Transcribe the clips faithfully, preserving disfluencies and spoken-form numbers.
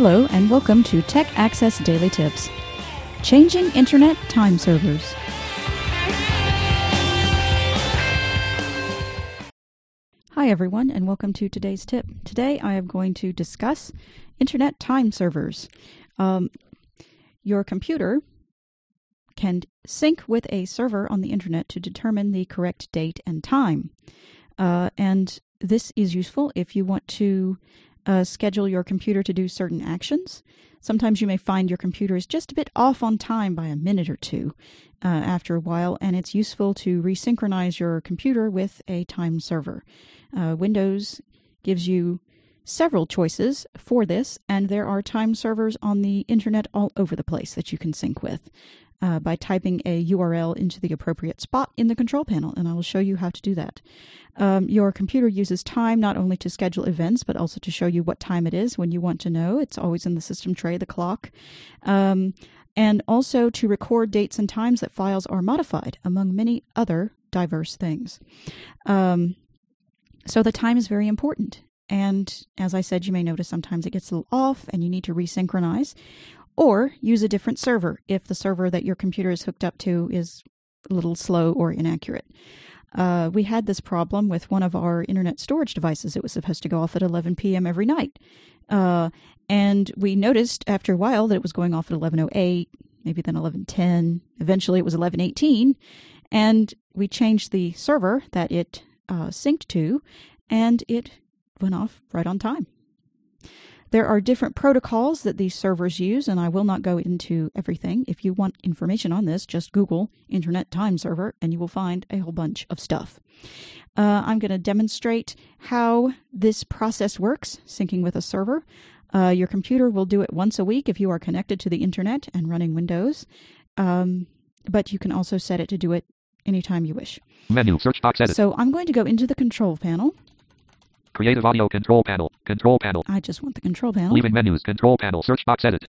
Hello and welcome to Tech Access Daily Tips. Changing Internet Time Servers. Hi everyone and welcome to today's tip. Today I am going to discuss Internet Time Servers. Um, your computer can sync with a server on the Internet to determine the correct date and time. Uh, and this is useful if you want to Uh, schedule your computer to do certain actions. Sometimes you may find your computer is just a bit off on time by a minute or two uh, after a while, and it's useful to resynchronize your computer with a time server. Uh, Windows gives you several choices for this, and there are time servers on the internet all over the place that you can sync with uh, by typing a U R L into the appropriate spot in the control panel, and I will show you how to do that. Um, your computer uses time not only to schedule events, but also to show you what time it is when you want to know. It's always in the system tray, the clock. Um, and also to record dates and times that files are modified, among many other diverse things. Um, so the time is very important. And as I said, you may notice sometimes it gets a little off and you need to resynchronize, or use a different server if the server that your computer is hooked up to is a little slow or inaccurate. Uh, we had this problem with one of our internet storage devices. It was supposed to go off at eleven p m every night. Uh, and we noticed after a while that it was going off at eleven oh eight, maybe then eleven ten. Eventually it was eleven eighteen. And we changed the server that it uh, synced to, and it went off right on time. There are different protocols that these servers use, and I will not go into everything. If you want information on this, just Google Internet Time Server, and you will find a whole bunch of stuff. Uh, I'm going to demonstrate how this process works, syncing with a server. Uh, your computer will do it once a week if you are connected to the Internet and running Windows, um, but you can also set it to do it anytime you wish. Menu, search box, edit. So I'm going to go into the control panel. Creative audio control panel. Control panel. I just want the control panel. Leaving menus. Control panel. Search box edit.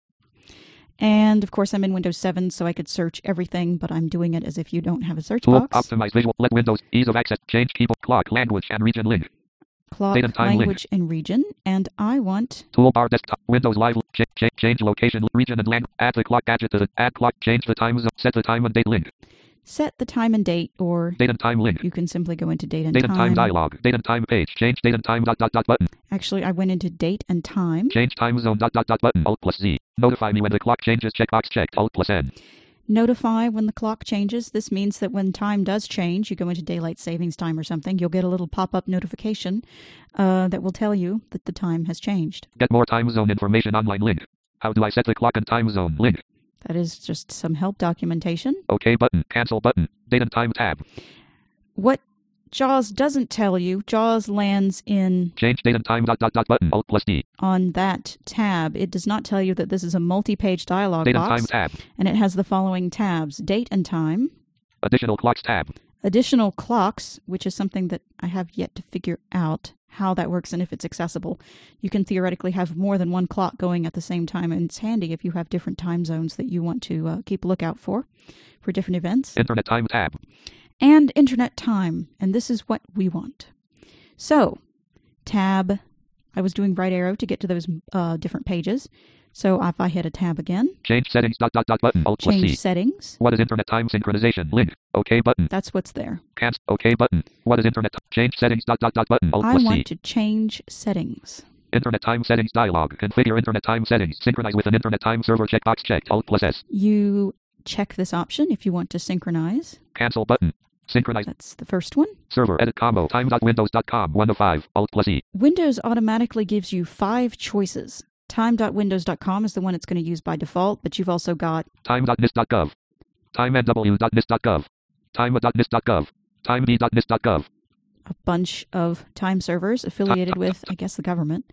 And of course I'm in Windows seven, so I could search everything, but I'm doing it as if you don't have a search Tool. box. Optimize visual. Let Windows. Ease of access. Change keyboard. Clock. Language and region link. Clock, Date and time language, link. and region. And I want... Toolbar. Desktop. Windows Live. Ch ch change location. Region and language. Add the clock gadget to the... Add clock. Change the time zone. Set the time and date link. Set the time and date, or date and time link. You can simply go into date and date time. Date and time dialog. Date and time page. Change date and time dot dot dot button. Actually, I went into date and time. Change time zone dot dot dot button. Alt plus Z. Notify me when the clock changes. Checkbox checked. Alt plus N. Notify when the clock changes. This means that when time does change, you go into daylight savings time or something, you'll get a little pop-up notification uh, that will tell you that the time has changed. Get more time zone information online link. How do I set the clock and time zone link? That is just some help documentation. OK button. Cancel button. Date and time tab. What JAWS doesn't tell you, JAWS lands in... Change date and time dot dot dot button. Alt plus D. On that tab. It does not tell you that this is a multi-page dialog date box. Date and time tab. And it has the following tabs. Date and time. Additional clocks tab. Additional clocks, which is something that I have yet to figure out how that works and if it's accessible. You can theoretically have more than one clock going at the same time, and it's handy if you have different time zones that you want to uh, keep a lookout for, for different events. Internet time tab. And internet time, and this is what we want. So, tab, I was doing right arrow to get to those uh, different pages. So if I hit a tab again. Change settings dot dot dot button. Alt plus C. Change settings. What is internet time synchronization? Link. OK button. That's what's there. Cancel. OK button. What is internet? Change settings dot dot dot button. Alt I plus C. want to change settings. Internet time settings dialog. Configure internet time settings. Synchronize with an internet time server. Checkbox checked. Alt plus S. You check this option if you want to synchronize. Cancel button. Synchronize. That's the first one. Server edit combo. Time dot windows dot com. one of five. Alt plus E. Windows automatically gives you five choices. time dot windows dot com is the one it's going to use by default, but you've also got time dot nist dot gov, time n w dot nist dot gov, time dot nist dot gov, time d dot nist dot gov. A bunch of time servers affiliated with, I guess, the government.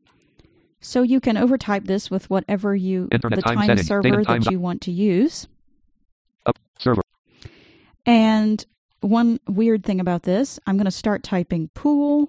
So you can overtype this with whatever you, Internet the time time settings, server time that you want to use. Up, server. And one weird thing about this, I'm going to start typing pool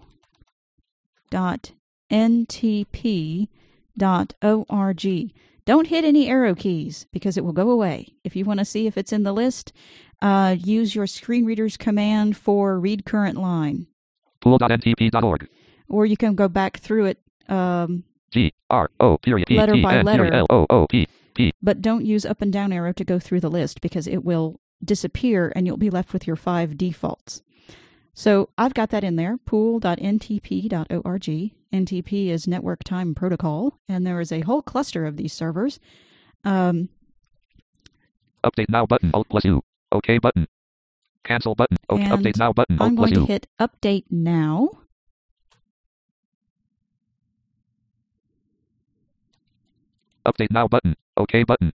dot n t p dot org. Don't hit any arrow keys because it will go away. If you want to see if it's in the list, uh, use your screen reader's command for read current line. pool dot n t p dot org. Or you can go back through it. Um, G, R O period P letter T by N letter. L O O P P. But don't use up and down arrow to go through the list because it will disappear and you'll be left with your five defaults. So I've got that in there, pool dot N T P dot org. N T P is Network Time Protocol, and there is a whole cluster of these servers. Um, Update now button, Alt plus U. OK button. Cancel button. OK, and update now button, Alt I'm plus going to U. hit Update Now. Update now button, OK button.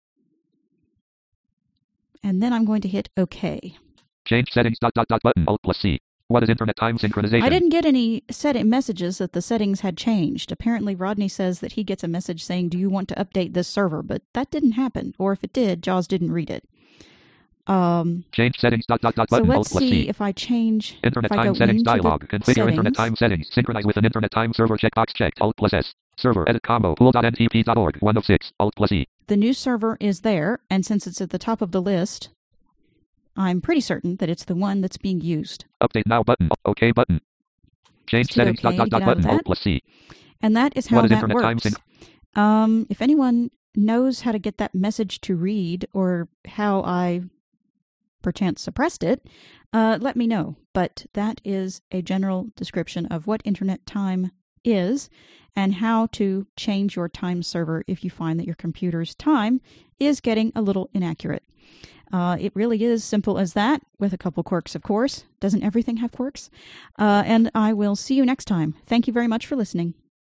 And then I'm going to hit OK. Change settings dot dot dot button, Alt plus C. What is internet time synchronization? I didn't get any set messages that the settings had changed. Apparently, Rodney says that he gets a message saying, do you want to update this server? But that didn't happen. Or if it did, Jaws didn't read it. Um, change settings dot dot dot so button, let's Alt plus see C. if I change... Internet if I time go settings into the dialog. Configure settings. internet time settings. Synchronize with an internet time server checkbox checked. Alt plus S. Server edit combo. pool dot N T P dot org. one of six. Alt plus E. The new server is there, and since it's at the top of the list, I'm pretty certain that it's the one that's being used. Update now button. OK button. Change settings OK, dot dot dot button. Alt plus C. And that is how what is that internet works. Time sync? Um, if anyone knows how to get that message to read or how I perchance suppressed it, uh, let me know. But that is a general description of what internet time is and how to change your time server if you find that your computer's time is getting a little inaccurate. Uh, it really is simple as that, with a couple quirks, of course. Doesn't everything have quirks? Uh, and I will see you next time. Thank you very much for listening.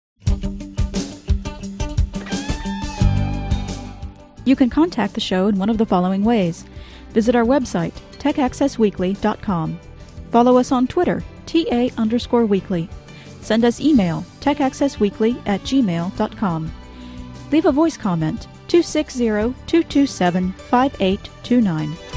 You can contact the show in one of the following ways. Visit our website, tech access weekly dot com. Follow us on Twitter, T A underscore weekly. Send us email, tech access weekly at gmail dot com. Leave a voice comment, two six zero, two two seven, five eight two nine.